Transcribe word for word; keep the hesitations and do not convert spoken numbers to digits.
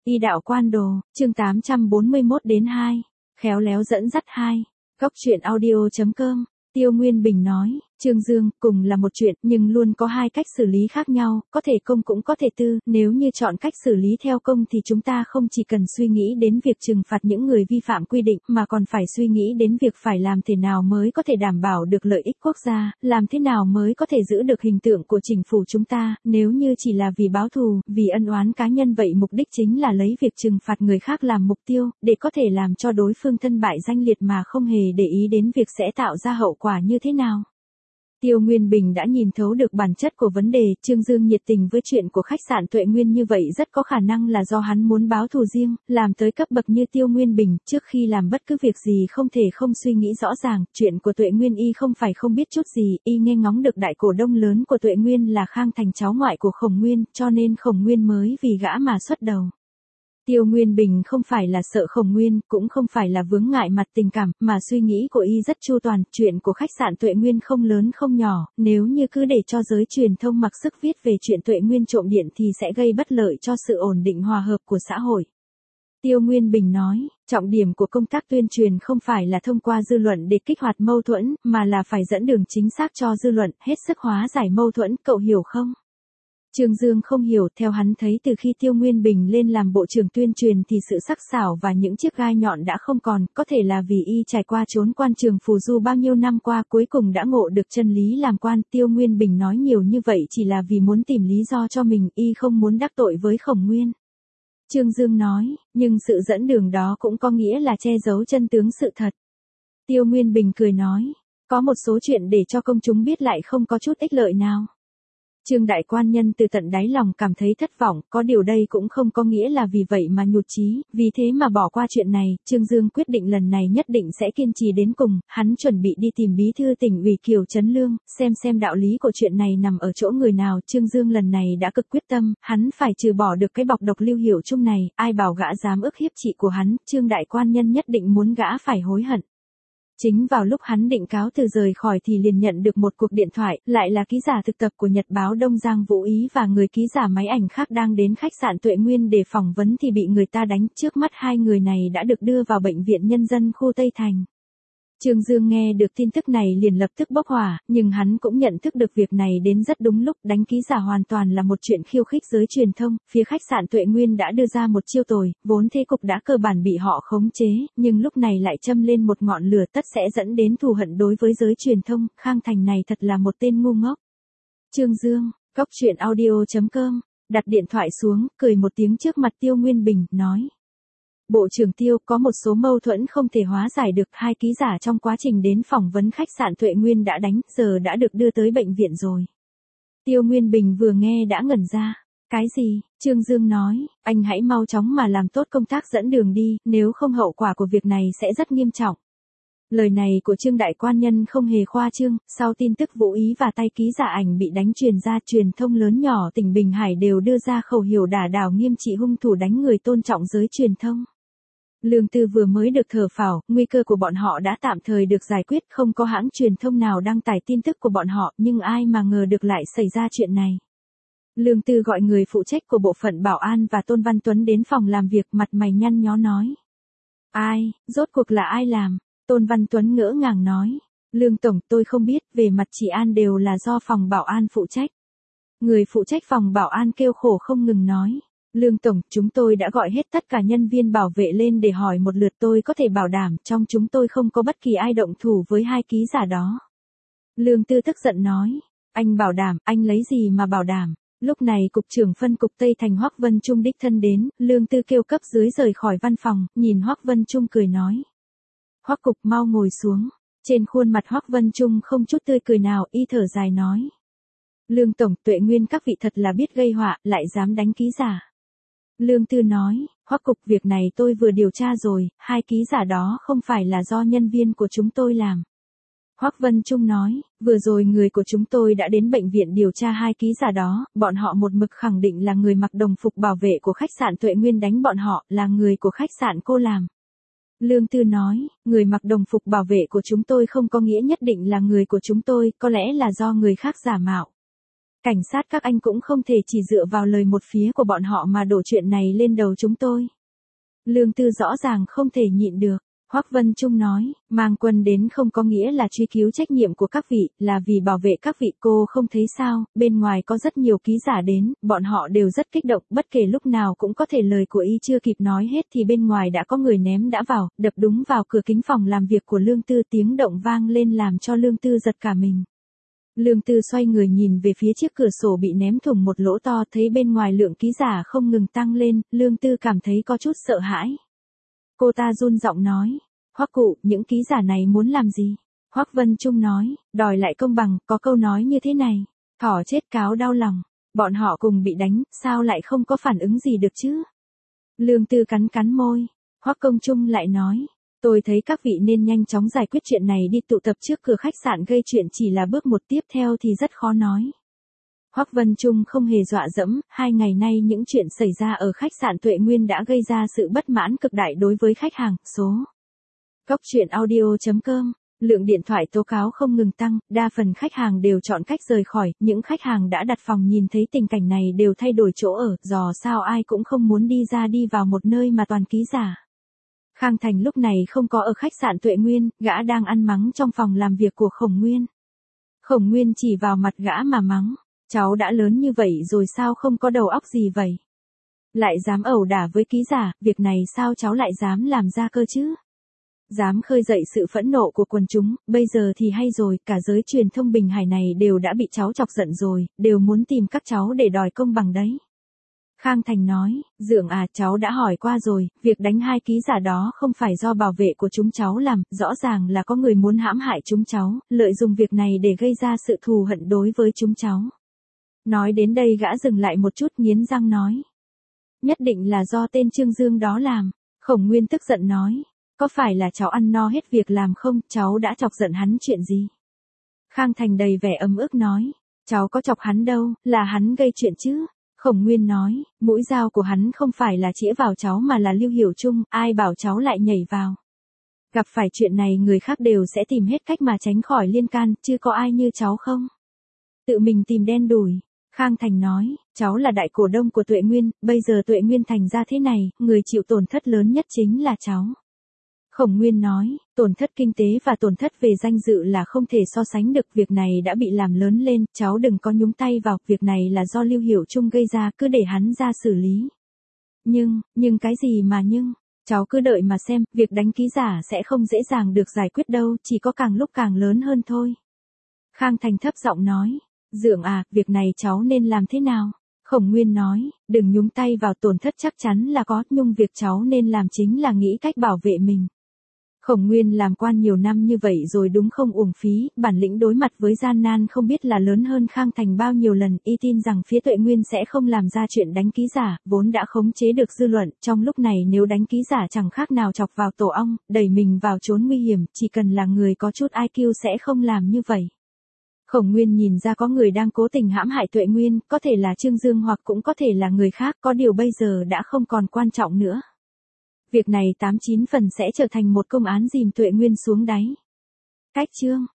Y đạo quan đồ, chương tám trăm bốn mươi mốt đến hai. Khéo léo dẫn dắt hai. Góc truyện audio.com. Tiêu Nguyên Bình nói, Trương Dương, cùng là một chuyện, nhưng luôn có hai cách xử lý khác nhau, có thể công cũng có thể tư, nếu như chọn cách xử lý theo công thì chúng ta không chỉ cần suy nghĩ đến việc trừng phạt những người vi phạm quy định, mà còn phải suy nghĩ đến việc phải làm thế nào mới có thể đảm bảo được lợi ích quốc gia, làm thế nào mới có thể giữ được hình tượng của chính phủ chúng ta, nếu như chỉ là vì báo thù, vì ân oán cá nhân vậy mục đích chính là lấy việc trừng phạt người khác làm mục tiêu, để có thể làm cho đối phương thân bại danh liệt mà không hề để ý đến việc sẽ tạo ra hậu quả như thế nào. Tiêu Nguyên Bình đã nhìn thấu được bản chất của vấn đề, Trương Dương nhiệt tình với chuyện của khách sạn Tuệ Nguyên như vậy rất có khả năng là do hắn muốn báo thù riêng, làm tới cấp bậc như Tiêu Nguyên Bình, trước khi làm bất cứ việc gì không thể không suy nghĩ rõ ràng, chuyện của Tuệ Nguyên y không phải không biết chút gì, y nghe ngóng được đại cổ đông lớn của Tuệ Nguyên là Khang Thành cháu ngoại của Khổng Nguyên, cho nên Khổng Nguyên mới vì gã mà xuất đầu. Tiêu Nguyên Bình không phải là sợ Khổng Nguyên, cũng không phải là vướng ngại mặt tình cảm, mà suy nghĩ của y rất chu toàn, chuyện của khách sạn Tuệ Nguyên không lớn không nhỏ, nếu như cứ để cho giới truyền thông mặc sức viết về chuyện Tuệ Nguyên trộm điện thì sẽ gây bất lợi cho sự ổn định hòa hợp của xã hội. Tiêu Nguyên Bình nói, trọng điểm của công tác tuyên truyền không phải là thông qua dư luận để kích hoạt mâu thuẫn, mà là phải dẫn đường chính xác cho dư luận, hết sức hóa giải mâu thuẫn, cậu hiểu không? Trương Dương không hiểu, theo hắn thấy từ khi Tiêu Nguyên Bình lên làm bộ trưởng tuyên truyền thì sự sắc sảo và những chiếc gai nhọn đã không còn, có thể là vì y trải qua trốn quan trường phù du bao nhiêu năm qua cuối cùng đã ngộ được chân lý làm quan. Tiêu Nguyên Bình nói nhiều như vậy chỉ là vì muốn tìm lý do cho mình, y không muốn đắc tội với Khổng Nguyên. Trương Dương nói, nhưng sự dẫn đường đó cũng có nghĩa là che giấu chân tướng sự thật. Tiêu Nguyên Bình cười nói, có một số chuyện để cho công chúng biết lại không có chút ích lợi nào. Trương đại quan nhân từ tận đáy lòng cảm thấy thất vọng, có điều đây cũng không có nghĩa là vì vậy mà nhụt chí, vì thế mà bỏ qua chuyện này, Trương Dương quyết định lần này nhất định sẽ kiên trì đến cùng, hắn chuẩn bị đi tìm bí thư tỉnh ủy Kiều Trấn Lương, xem xem đạo lý của chuyện này nằm ở chỗ người nào. Trương Dương lần này đã cực quyết tâm, hắn phải trừ bỏ được cái bọc độc Lưu Hiểu Trung này, ai bảo gã dám ức hiếp chị của hắn, Trương đại quan nhân nhất định muốn gã phải hối hận. Chính vào lúc hắn định cáo từ rời khỏi thì liền nhận được một cuộc điện thoại, lại là ký giả thực tập của Nhật báo Đông Giang Vũ Ý và người ký giả máy ảnh khác đang đến khách sạn Tuệ Nguyên để phỏng vấn thì bị người ta đánh, trước mắt hai người này đã được đưa vào bệnh viện nhân dân khu Tây Thành. Trương Dương nghe được tin tức này liền lập tức bốc hỏa, nhưng hắn cũng nhận thức được việc này đến rất đúng lúc, đánh ký giả hoàn toàn là một chuyện khiêu khích giới truyền thông, phía khách sạn Tuệ Nguyên đã đưa ra một chiêu tồi, vốn thế cục đã cơ bản bị họ khống chế, nhưng lúc này lại châm lên một ngọn lửa tất sẽ dẫn đến thù hận đối với giới truyền thông, Khang Thành này thật là một tên ngu ngốc. Trương Dương, góc truyện audio.com, đặt điện thoại xuống, cười một tiếng trước mặt Tiêu Nguyên Bình, nói. Bộ trưởng Tiêu, có một số mâu thuẫn không thể hóa giải được, hai ký giả trong quá trình đến phỏng vấn khách sạn Tuệ Nguyên đã đánh, giờ đã được đưa tới bệnh viện rồi. Tiêu Nguyên Bình vừa nghe đã ngẩn ra. Cái gì? Trương Dương nói, anh hãy mau chóng mà làm tốt công tác dẫn đường đi, nếu không hậu quả của việc này sẽ rất nghiêm trọng. Lời này của Trương đại quan nhân không hề khoa trương, sau tin tức Vũ Ý và tay ký giả ảnh bị đánh truyền ra, truyền thông lớn nhỏ tỉnh Bình Hải đều đưa ra khẩu hiệu đả đảo nghiêm trị hung thủ đánh người, tôn trọng giới truyền thông. Lương Tư vừa mới được thở phào, nguy cơ của bọn họ đã tạm thời được giải quyết, không có hãng truyền thông nào đăng tải tin tức của bọn họ, nhưng ai mà ngờ được lại xảy ra chuyện này. Lương Tư gọi người phụ trách của bộ phận bảo an và Tôn Văn Tuấn đến phòng làm việc, mặt mày nhăn nhó nói. Ai, rốt cuộc là ai làm? Tôn Văn Tuấn ngỡ ngàng nói. Lương Tổng, tôi không biết, về mặt trị an đều là do phòng bảo an phụ trách. Người phụ trách phòng bảo an kêu khổ không ngừng nói. Lương Tổng, chúng tôi đã gọi hết tất cả nhân viên bảo vệ lên để hỏi một lượt, tôi có thể bảo đảm trong chúng tôi không có bất kỳ ai động thủ với hai ký giả đó. Lương Tư tức giận nói, anh bảo đảm, anh lấy gì mà bảo đảm? Lúc này cục trưởng phân cục Tây Thành Hoắc Vân Trung đích thân đến, Lương Tư kêu cấp dưới rời khỏi văn phòng, nhìn Hoắc Vân Trung cười nói. Hoắc cục mau ngồi xuống, trên khuôn mặt Hoắc Vân Trung không chút tươi cười nào, y thở dài nói. Lương Tổng, Tuệ Nguyên các vị thật là biết gây họa, lại dám đánh ký giả. Lương Tư nói, Hoắc cục, việc này tôi vừa điều tra rồi, hai ký giả đó không phải là do nhân viên của chúng tôi làm. Hoắc Vân Trung nói, vừa rồi người của chúng tôi đã đến bệnh viện điều tra hai ký giả đó, bọn họ một mực khẳng định là người mặc đồng phục bảo vệ của khách sạn Tuệ Nguyên đánh bọn họ, là người của khách sạn cô làm. Lương Tư nói, người mặc đồng phục bảo vệ của chúng tôi không có nghĩa nhất định là người của chúng tôi, có lẽ là do người khác giả mạo. Cảnh sát các anh cũng không thể chỉ dựa vào lời một phía của bọn họ mà đổ chuyện này lên đầu chúng tôi. Lương Tư rõ ràng không thể nhịn được. Hoắc Vân Trung nói, mang quân đến không có nghĩa là truy cứu trách nhiệm của các vị, là vì bảo vệ các vị. Cô không thấy sao, bên ngoài có rất nhiều ký giả đến, bọn họ đều rất kích động, bất kể lúc nào cũng có thể lời của y chưa kịp nói hết thì bên ngoài đã có người ném đã vào, đập đúng vào cửa kính phòng làm việc của Lương Tư, tiếng động vang lên làm cho Lương Tư giật cả mình. Lương Tư xoay người nhìn về phía chiếc cửa sổ bị ném thủng một lỗ to, thấy bên ngoài lượng ký giả không ngừng tăng lên, Lương Tư cảm thấy có chút sợ hãi. Cô ta run giọng nói, Hoắc cụ, những ký giả này muốn làm gì? Hoắc Vân Trung nói, đòi lại công bằng, có câu nói như thế này, thỏ chết cáo đau lòng, bọn họ cùng bị đánh, sao lại không có phản ứng gì được chứ? Lương Tư cắn cắn môi, Hoắc Công Trung lại nói, tôi thấy các vị nên nhanh chóng giải quyết chuyện này đi, tụ tập trước cửa khách sạn gây chuyện chỉ là bước một, tiếp theo thì rất khó nói. Hoắc Vân Trung không hề dọa dẫm, hai ngày nay những chuyện xảy ra ở khách sạn Tuệ Nguyên đã gây ra sự bất mãn cực đại đối với khách hàng, số Cốc truyện audio chấm com, lượng điện thoại tố cáo không ngừng tăng, đa phần khách hàng đều chọn cách rời khỏi, những khách hàng đã đặt phòng nhìn thấy tình cảnh này đều thay đổi chỗ ở, dò sao ai cũng không muốn đi ra đi vào một nơi mà toàn ký giả. Khang Thành lúc này không có ở khách sạn Tuệ Nguyên, gã đang ăn mắng trong phòng làm việc của Khổng Nguyên. Khổng Nguyên chỉ vào mặt gã mà mắng, cháu đã lớn như vậy rồi sao không có đầu óc gì vậy? Lại dám ẩu đả với ký giả, việc này sao cháu lại dám làm ra cơ chứ? Dám khơi dậy sự phẫn nộ của quần chúng, bây giờ thì hay rồi, cả giới truyền thông Bình Hải này đều đã bị cháu chọc giận rồi, đều muốn tìm các cháu để đòi công bằng đấy. Khang Thành nói, Dượng à, cháu đã hỏi qua rồi, việc đánh hai ký giả đó không phải do bảo vệ của chúng cháu làm, rõ ràng là có người muốn hãm hại chúng cháu, lợi dụng việc này để gây ra sự thù hận đối với chúng cháu. Nói đến đây gã dừng lại một chút, nghiến răng nói. Nhất định là do tên Trương Dương đó làm. Khổng Nguyên tức giận nói, có phải là cháu ăn no hết việc làm không, cháu đã chọc giận hắn chuyện gì? Khang Thành đầy vẻ ấm ức nói, cháu có chọc hắn đâu, là hắn gây chuyện chứ. Khổng Nguyên nói, mũi dao của hắn không phải là chĩa vào cháu mà là Lưu Hiểu Trung, ai bảo cháu lại nhảy vào. Gặp phải chuyện này người khác đều sẽ tìm hết cách mà tránh khỏi liên can, chứ có ai như cháu không? Tự mình tìm đen đủi. Khang Thành nói, cháu là đại cổ đông của Tuệ Nguyên, bây giờ Tuệ Nguyên thành ra thế này, người chịu tổn thất lớn nhất chính là cháu. Khổng Nguyên nói, tổn thất kinh tế và tổn thất về danh dự là không thể so sánh được, việc này đã bị làm lớn lên, cháu đừng có nhúng tay vào, việc này là do Lưu Hiểu Trung gây ra, cứ để hắn ra xử lý. Nhưng, nhưng cái gì mà nhưng, cháu cứ đợi mà xem, việc đánh ký giả sẽ không dễ dàng được giải quyết đâu, chỉ có càng lúc càng lớn hơn thôi. Khang Thành thấp giọng nói, Dượng à, việc này cháu nên làm thế nào? Khổng Nguyên nói, đừng nhúng tay vào, tổn thất chắc chắn là có, nhưng việc cháu nên làm chính là nghĩ cách bảo vệ mình. Khổng Nguyên làm quan nhiều năm như vậy rồi đúng không uổng phí, bản lĩnh đối mặt với gian nan không biết là lớn hơn Khang Thành bao nhiêu lần, y tin rằng phía Tuệ Nguyên sẽ không làm ra chuyện đánh ký giả, vốn đã khống chế được dư luận, trong lúc này nếu đánh ký giả chẳng khác nào chọc vào tổ ong, đẩy mình vào chốn nguy hiểm, chỉ cần là người có chút i kiu sẽ không làm như vậy. Khổng Nguyên nhìn ra có người đang cố tình hãm hại Tuệ Nguyên, có thể là Trương Dương hoặc cũng có thể là người khác, có điều bây giờ đã không còn quan trọng nữa. Việc này tám chín phần sẽ trở thành một công án dìm Tuệ Nguyên xuống đáy. Cách chương